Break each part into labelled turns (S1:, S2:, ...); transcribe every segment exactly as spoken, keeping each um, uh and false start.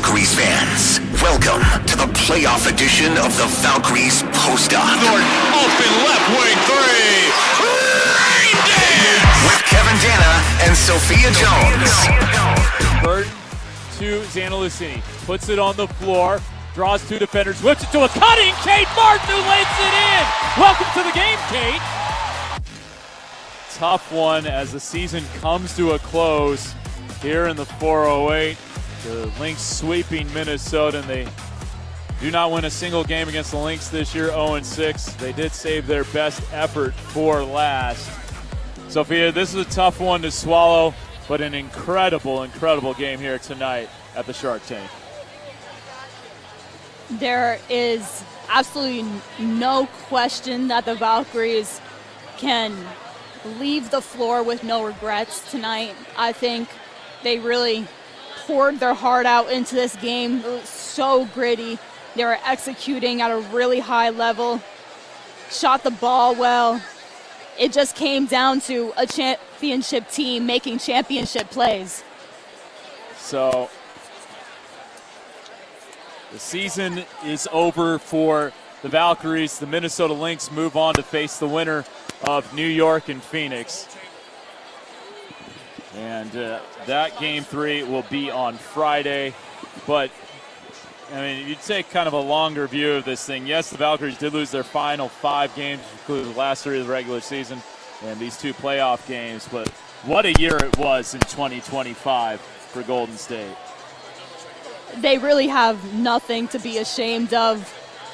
S1: Valkyries fans, welcome to the playoff edition of the Valkyries Post-Up.
S2: Norton, open left wing three.
S1: With Kevin Dana and Sophia Jones.
S3: Burton to Zanalissini. Puts it on the floor. Draws two defenders. Whips it to a cutting Kate Martin who lays it in. Welcome to the game, Kate. Tough one as the season comes to a close here in the four oh eight. The Lynx sweeping Minnesota, and they do not win a single game against the Lynx this year, oh and six. They did save their best effort for last. Sophia, this is a tough one to swallow, but an incredible, incredible game here tonight at the Shark Tank.
S4: There is absolutely no question that the Valkyries can leave the floor with no regrets tonight. I think they really poured their heart out into this game. It was so gritty. They were executing at a really high level, shot the ball well. It just came down to a championship team making championship plays.
S3: So the season is over for the Valkyries. The Minnesota Lynx move on to face the winner of New York and Phoenix. And uh, that game three will be on Friday. But, I mean, you take kind of a longer view of this thing. Yes, the Valkyries did lose their final five games, including the last three of the regular season and these two playoff games. But what a year it was in twenty twenty-five for Golden State.
S4: They really have nothing to be ashamed of.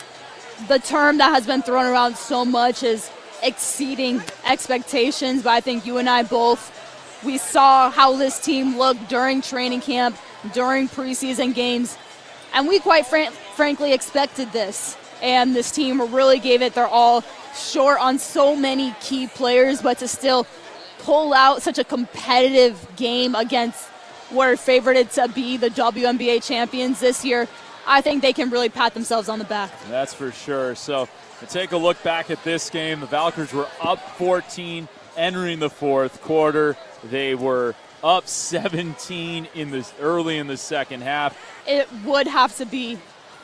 S4: The term that has been thrown around so much is exceeding expectations, but I think you and I both, we saw how this team looked during training camp, during preseason games, and we quite fran- frankly expected this. And this team really gave it their all, short on so many key players, but to still pull out such a competitive game against what are favored to be the W N B A champions this year, I think they can really pat themselves on the back.
S3: That's for sure. So to take a look back at this game, the Valkyries were up fourteen entering the fourth quarter. They were up seventeen in the early in the second half.
S4: It would have to be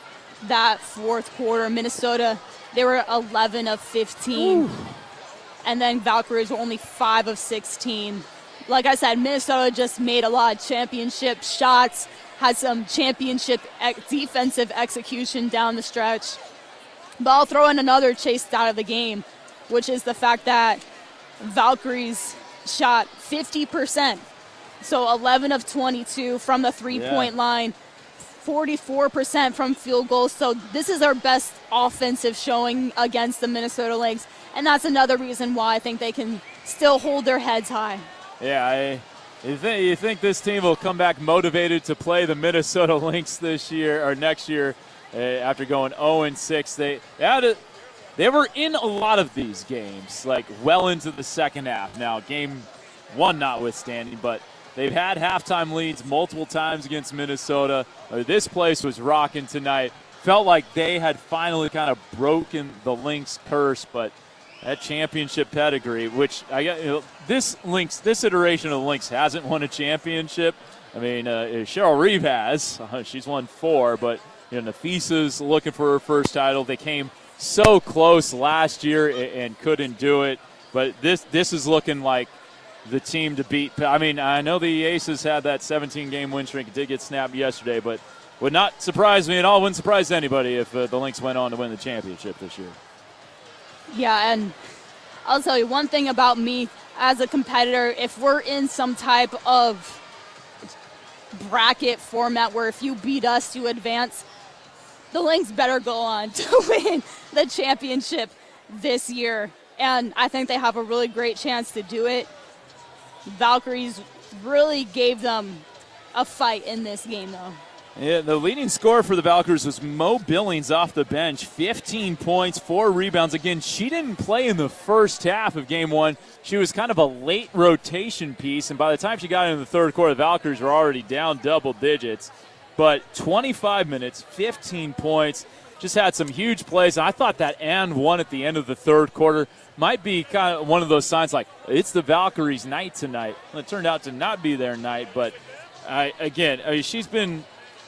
S4: that fourth quarter. Minnesota, they were eleven of fifteen. Ooh. And then Valkyries were only five of sixteen. Like I said, Minnesota just made a lot of championship shots, had some championship ex- defensive execution down the stretch. But I'll throw in another chase out of the game, which is the fact that Valkyries shot fifty percent. So eleven of twenty-two from the three-point yeah. line, forty-four percent from field goals. So this is our best offensive showing against the Minnesota Lynx. And that's another reason why I think they can still hold their heads high.
S3: Yeah, I, you, th- you think this team will come back motivated to play the Minnesota Lynx this year or next year uh, after going oh and six. They, they had a, They were in a lot of these games, like well into the second half. Now, game one notwithstanding, but they've had halftime leads multiple times against Minnesota. Uh, this place was rocking tonight. Felt like they had finally kind of broken the Lynx curse, but that championship pedigree, which I got, you know, this Lynx, this iteration of the Lynx hasn't won a championship. I mean, uh, Cheryl Reeve has. Uh, she's won four, but you know, Nafisa's looking for her first title. They came so close last year and couldn't do it, but this this is looking like the team to beat. I mean, I know the Aces had that seventeen-game win streak. It did get snapped yesterday, but would not surprise me at all. Wouldn't surprise anybody if uh, the Lynx went on to win the championship this year.
S4: Yeah, and I'll tell you one thing about me as a competitor. If we're in some type of bracket format where if you beat us, you advance, the Lynx better go on to win the championship this year. And I think they have a really great chance to do it. Valkyries really gave them a fight in this game, though.
S3: Yeah, the leading scorer for the Valkyries was Mo Billings off the bench. fifteen points, four rebounds. Again, she didn't play in the first half of game one. She was kind of a late rotation piece, and by the time she got into the third quarter, the Valkyries were already down double digits. But twenty-five minutes, fifteen points, just had some huge plays. I thought that and one at the end of the third quarter might be kind of one of those signs like it's the Valkyries' night tonight. Well, it turned out to not be their night, but I, again, I mean, she's been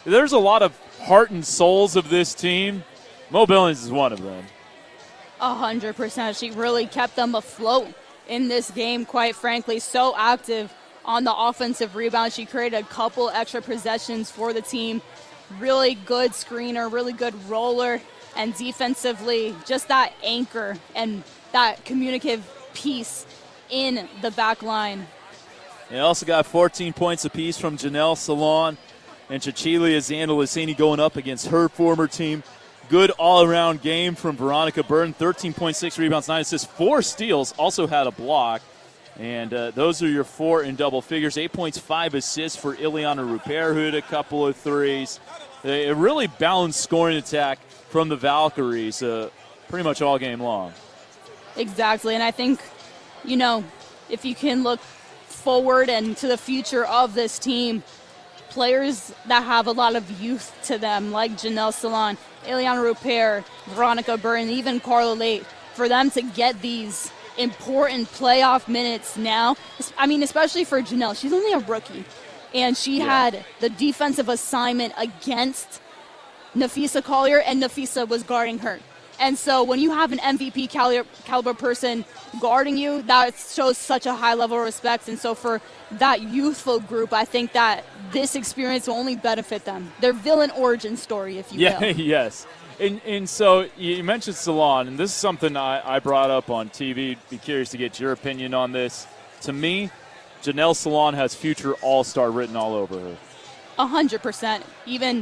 S3: there's a lot of heart and souls of this team. Mo Billings is one of them.
S4: A hundred percent. She really kept them afloat in this game, quite frankly. So active on the offensive rebound. She created a couple extra possessions for the team. Really good screener, really good roller, and defensively, just that anchor and that communicative piece in the back line.
S3: They also got fourteen points apiece from Janelle Salon and Cecilia Zandalicini going up against her former team. Good all-around game from Veronica Burton, thirteen point six rebounds, nine assists, four steals, also had a block. And uh, those are your four in double figures. Eight points, five assists for Ileana Rupert, who hit a couple of threes. A really balanced scoring attack from the Valkyries uh, pretty much all game long.
S4: Exactly, and I think, you know, if you can look forward and to the future of this team, players that have a lot of youth to them, like Janelle Salon, Ileana Rupert, Veronica Burton, even Carla Late, for them to get these important playoff minutes now. I mean, especially for Janelle. She's only a rookie, and she yeah. had the defensive assignment against Napheesa Collier, and Napheesa was guarding her. And so when you have an M V P caliber, caliber person guarding you, that shows such a high level of respect. And so for that youthful group, I think that this experience will only benefit them. Their villain origin story, if you
S3: yeah,
S4: will.
S3: Yes. And, and so you mentioned Salon, and this is something I, I brought up on T V. Be curious to get your opinion on this. To me, Janelle Salon has future all-star written all over her.
S4: A hundred percent. Even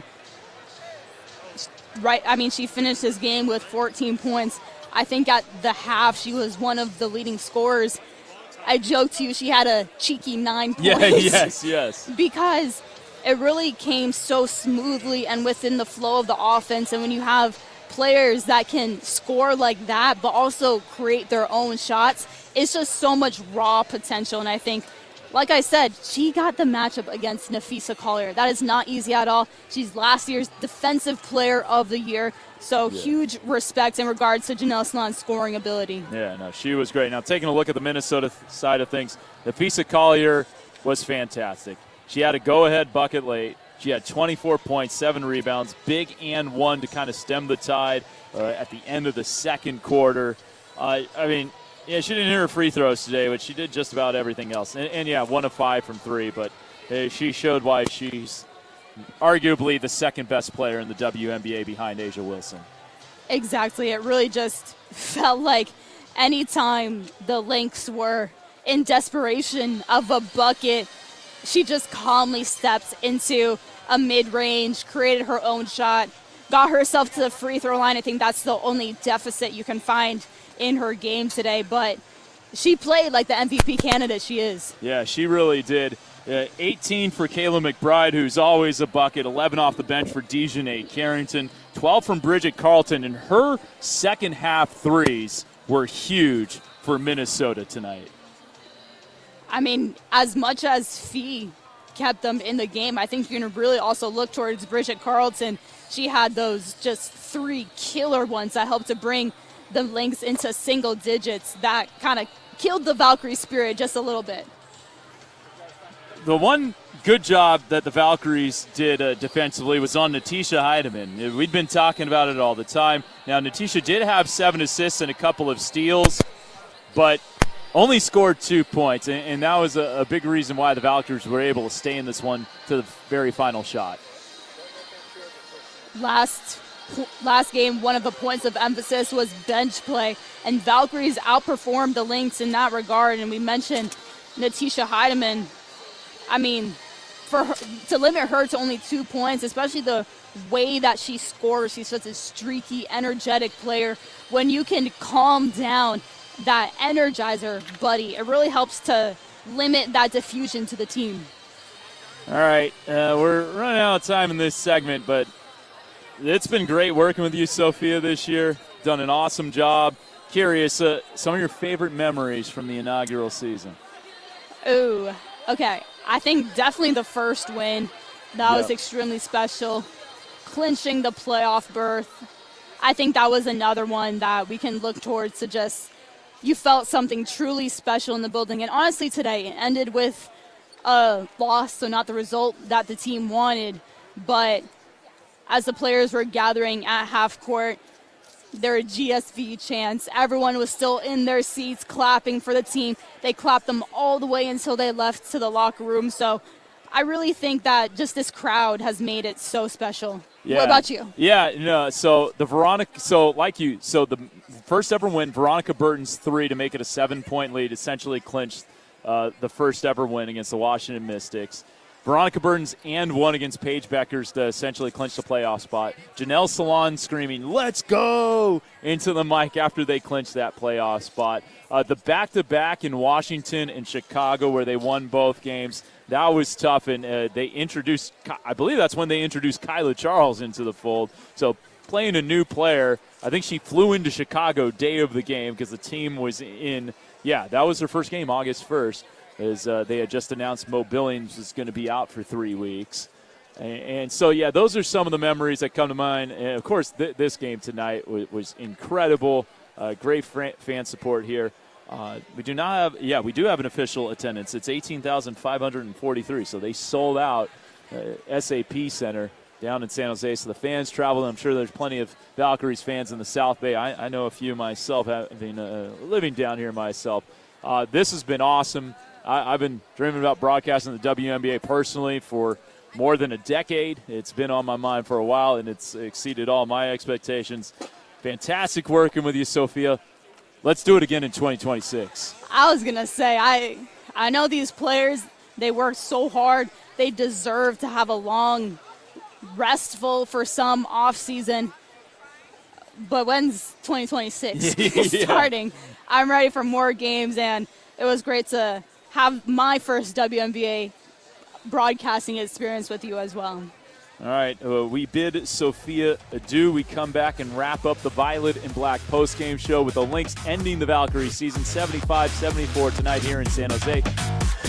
S4: right, I mean, she finished this game with fourteen points. I think at the half, she was one of the leading scorers. I joked to you, she had a cheeky nine points.
S3: Yeah, yes, yes.
S4: Because it really came so smoothly and within the flow of the offense. And when you have players that can score like that, but also create their own shots, it's just so much raw potential. And I think, like I said, she got the matchup against Napheesa Collier. That is not easy at all. She's last year's Defensive Player of the Year. So yeah. huge respect in regards to Janelle Salon's scoring ability.
S3: Yeah, no, she was great. Now, taking a look at the Minnesota th- side of things, Napheesa Collier was fantastic. She had a go-ahead bucket late. She had twenty-four points, seven rebounds, big and one to kind of stem the tide uh, at the end of the second quarter. Uh, I mean, yeah, she didn't hit her free throws today, but she did just about everything else. And, and yeah, one of five from three, but uh, she showed why she's arguably the second best player in the W N B A behind A'ja Wilson.
S4: Exactly. It really just felt like anytime the Lynx were in desperation of a bucket, she just calmly stepped into a mid-range, created her own shot, got herself to the free throw line. I think that's the only deficit you can find in her game today. But she played like the M V P candidate she is.
S3: Yeah, she really did. Uh, eighteen for Kayla McBride, who's always a bucket. eleven off the bench for Dejanay Carrington. twelve from Bridget Carlton. And her second half threes were huge for Minnesota tonight.
S4: I mean, as much as Fee kept them in the game, I think you're going to really also look towards Bridget Carlton. She had those just three killer ones that helped to bring the Lynx into single digits. That kind of killed the Valkyrie spirit just a little bit.
S3: The one good job that the Valkyries did uh, defensively was on Natisha Heidemann. We've been talking about it all the time. Now, Natisha did have seven assists and a couple of steals, but only scored two points, and, and that was a, a big reason why the Valkyries were able to stay in this one to the very final shot.
S4: Last last game, one of the points of emphasis was bench play, and Valkyries outperformed the Lynx in that regard. And we mentioned Natisha Heidemann. I mean, for her, to limit her to only two points, especially the way that she scores, she's such a streaky, energetic player. When you can calm down that energizer, buddy, it really helps to limit that diffusion to the team.
S3: All right, uh, we're running out of time in this segment, but it's been great working with you, Sophia, this year. Done an awesome job. Curious, uh, some of your favorite memories from the inaugural season?
S4: Ooh, okay. I think definitely the first win. That yep. was extremely special. Clinching the playoff berth. I think that was another one that we can look towards to just, you felt something truly special in the building. And honestly, today it ended with a loss, so not the result that the team wanted. But as the players were gathering at half court, their G S V chants. Everyone was still in their seats clapping for the team. They clapped them all the way until they left to the locker room. So I really think that just this crowd has made it so special.
S3: Yeah.
S4: What about you?
S3: Yeah, no, so the Veronica, so like you, so the first ever win, Veronica Burton's three to make it a seven-point lead, essentially clinched uh, the first ever win against the Washington Mystics. Veronica Burton's and one against Paige Beckers to essentially clinch the playoff spot. Janelle Salon screaming, "Let's go!" into the mic after they clinched that playoff spot. Uh, the back-to-back in Washington and Chicago where they won both games, that was tough. And uh, they introduced, I believe that's when they introduced Kyla Charles into the fold. So playing a new player, I think she flew into Chicago day of the game because the team was in, yeah, that was her first game August first. As uh, they had just announced Mo Billings was going to be out for three weeks. And, and so, yeah, those are some of the memories that come to mind. And, of course, th- this game tonight was, was incredible. Uh, great fran- fan support here. Uh, we do not have – yeah, we do have an official attendance. It's eighteen thousand five hundred forty-three, so they sold out uh, S A P Center down in San Jose. So the fans travel. I'm sure there's plenty of Valkyries fans in the South Bay. I, I know a few myself, having uh, living down here myself. Uh, this has been awesome. I, I've been dreaming about broadcasting the W N B A personally for more than a decade. It's been on my mind for a while, and it's exceeded all my expectations. Fantastic working with you, Sophia. Let's do it again in twenty twenty-six.
S4: I was going to say, I I know these players, they work so hard. They deserve to have a long, restful for some off season. But when's twenty twenty-six
S3: Yeah.
S4: starting? I'm ready for more games, and it was great to have my first W N B A broadcasting experience with you as well.
S3: All right, uh, we bid Sophia adieu. We come back and wrap up the Violet and Black postgame show with the Lynx ending the Valkyrie season seventy-five seventy-four tonight here in San Jose.